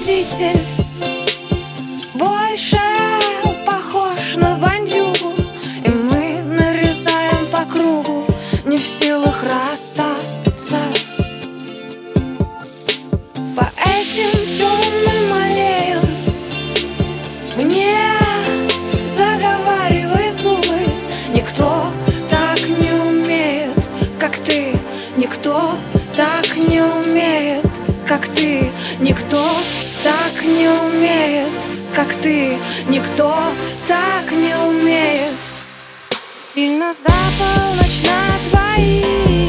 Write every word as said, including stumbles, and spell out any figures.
водитель больше похож на бандюгу, и мы нарезаем по кругу, не в силах расстаться. По этим темным аллеям мне заговаривай зубы. Никто так не умеет, как ты. Никто так не умеет, как ты. Никто так не умеет, как ты. Никто так не умеет. Сильно за полночь на твои